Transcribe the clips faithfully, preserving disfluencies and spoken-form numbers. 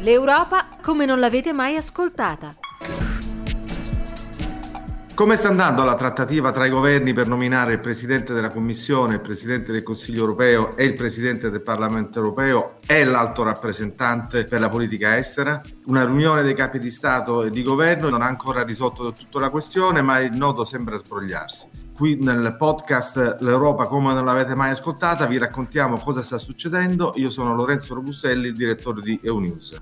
L'Europa come non l'avete mai ascoltata. Come sta andando la trattativa tra i governi per nominare il Presidente della Commissione, il Presidente del Consiglio Europeo e il Presidente del Parlamento Europeo e l'Alto Rappresentante per la politica estera? Una riunione dei capi di Stato e di Governo non ha ancora risolto del tutto la questione, ma il nodo sembra sbrogliarsi. Qui nel podcast L'Europa come non l'avete mai ascoltata vi raccontiamo cosa sta succedendo. Io sono Lorenzo Robustelli, il direttore di EUnews.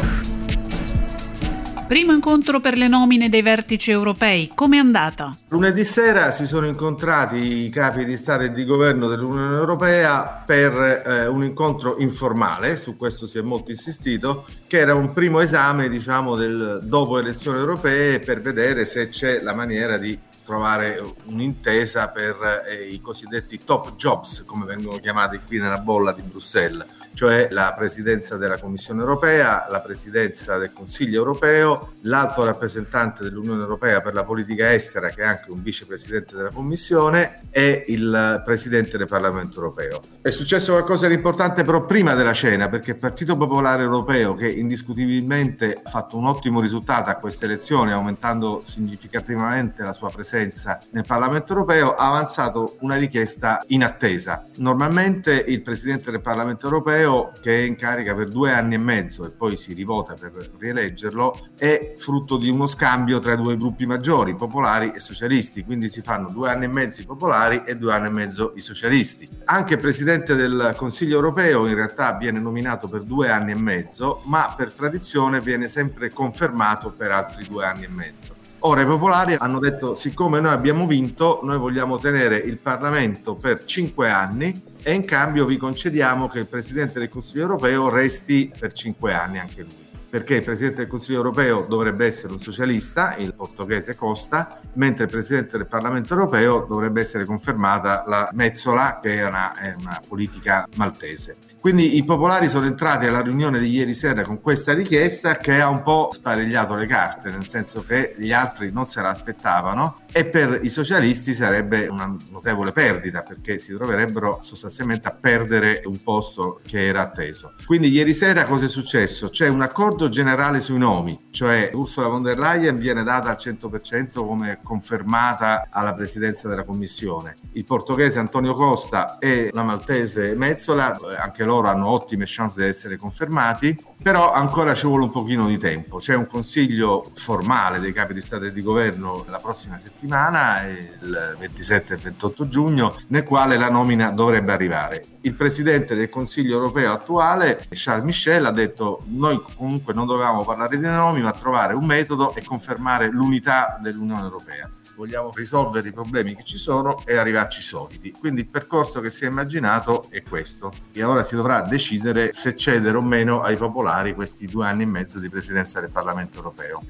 Primo incontro per le nomine dei vertici europei, com'è andata? Lunedì sera si sono incontrati i capi di Stato e di Governo dell'Unione Europea per eh, un incontro informale, su questo si è molto insistito, che era un primo esame, diciamo, del dopo elezioni europee per vedere se c'è la maniera di trovare un'intesa per eh, i cosiddetti top jobs, come vengono chiamati qui nella bolla di Bruxelles, cioè la presidenza della Commissione Europea, la presidenza del Consiglio Europeo, l'alto rappresentante dell'Unione Europea per la politica estera, che è anche un vicepresidente della Commissione, e il presidente del Parlamento Europeo. È successo qualcosa di importante però prima della cena, perché il Partito Popolare Europeo, che indiscutibilmente ha fatto un ottimo risultato a queste elezioni, aumentando significativamente la sua presenza nel Parlamento Europeo, ha avanzato una richiesta inattesa. Normalmente il Presidente del Parlamento Europeo, che è in carica per due anni e mezzo e poi si rivota per rieleggerlo, è frutto di uno scambio tra due gruppi maggiori, popolari e socialisti, quindi si fanno due anni e mezzo i popolari e due anni e mezzo i socialisti. Anche il Presidente del Consiglio Europeo in realtà viene nominato per due anni e mezzo, ma per tradizione viene sempre confermato per altri due anni e mezzo. Ora i popolari hanno detto: siccome noi abbiamo vinto, noi vogliamo tenere il Parlamento per cinque anni e in cambio vi concediamo che il Presidente del Consiglio Europeo resti per cinque anni anche lui. Perché il Presidente del Consiglio Europeo dovrebbe essere un socialista, il portoghese Costa, mentre il Presidente del Parlamento Europeo dovrebbe essere confermata la Metsola, che è una, è una politica maltese. Quindi i popolari sono entrati alla riunione di ieri sera con questa richiesta che ha un po' sparigliato le carte, nel senso che gli altri non se la aspettavano, e per i socialisti sarebbe una notevole perdita, perché si troverebbero sostanzialmente a perdere un posto che era atteso. Quindi ieri sera cosa è successo? C'è un accordo generale sui nomi, cioè Ursula von der Leyen viene data al cento per cento come confermata alla presidenza della Commissione. Il portoghese Antonio Costa e la maltese Metsola, anche loro hanno ottime chance di essere confermati, però ancora ci vuole un pochino di tempo. C'è un consiglio formale dei capi di Stato e di Governo la prossima settimana, il ventisette e ventotto giugno, nel quale la nomina dovrebbe arrivare. Il presidente del Consiglio Europeo attuale, Charles Michel, ha detto: noi comunque non dovevamo parlare di nomi, ma trovare un metodo e confermare l'unità dell'Unione Europea. Vogliamo risolvere i problemi che ci sono e arrivarci solidi. Quindi il percorso che si è immaginato è questo. E ora si dovrà decidere se cedere o meno ai popolari questi due anni e mezzo di presidenza del Parlamento Europeo.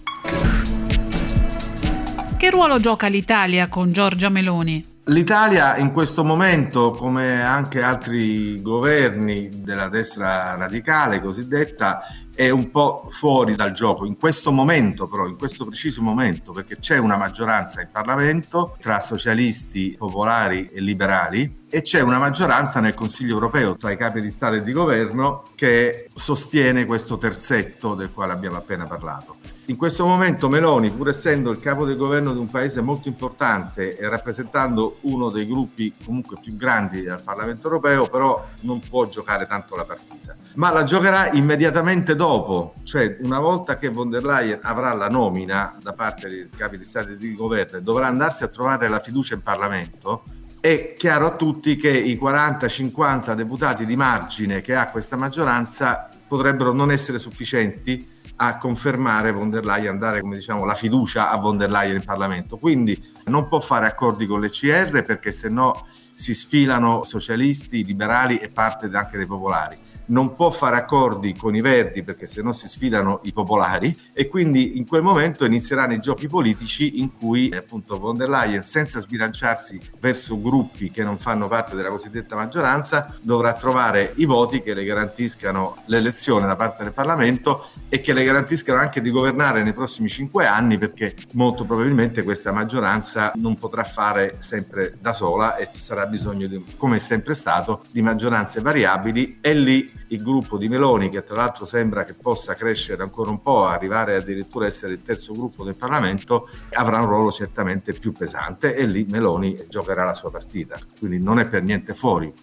Che ruolo gioca l'Italia con Giorgia Meloni? L'Italia in questo momento, come anche altri governi della destra radicale cosiddetta, è un po' fuori dal gioco in questo momento, però in questo preciso momento, perché c'è una maggioranza in Parlamento tra socialisti, popolari e liberali, e c'è una maggioranza nel Consiglio Europeo tra i capi di Stato e di Governo che sostiene questo terzetto del quale abbiamo appena parlato. In questo momento Meloni, pur essendo il capo del governo di un paese molto importante e rappresentando uno dei gruppi comunque più grandi del Parlamento Europeo, però non può giocare tanto la partita, ma la giocherà immediatamente dopo, cioè una volta che von der Leyen avrà la nomina da parte dei capi di Stato e di governo e dovrà andarsi a trovare la fiducia in Parlamento. È chiaro a tutti che i quaranta cinquanta deputati di margine che ha questa maggioranza potrebbero non essere sufficienti a confermare von der Leyen, dare, come diciamo, la fiducia a von der Leyen in Parlamento. Quindi non può fare accordi con l'E C R, perché se no si sfilano socialisti, liberali e parte anche dei popolari. Non può fare accordi con i Verdi, perché se no si sfilano i popolari, e quindi in quel momento inizieranno i giochi politici in cui appunto von der Leyen, senza sbilanciarsi verso gruppi che non fanno parte della cosiddetta maggioranza, dovrà trovare i voti che le garantiscano l'elezione da parte del Parlamento e che le garantiscano anche di governare nei prossimi cinque anni, perché molto probabilmente questa maggioranza non potrà fare sempre da sola e ci sarà bisogno, di, come è sempre stato, di maggioranze variabili, e lì il gruppo di Meloni, che tra l'altro sembra che possa crescere ancora un po', arrivare addirittura a essere il terzo gruppo del Parlamento, avrà un ruolo certamente più pesante e lì Meloni giocherà la sua partita, quindi non è per niente fuori.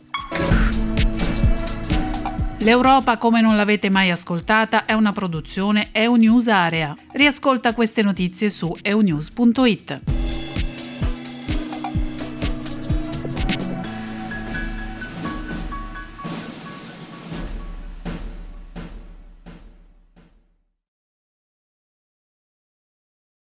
L'Europa come non l'avete mai ascoltata è una produzione EUNews Area. Riascolta queste notizie su eunews punto it.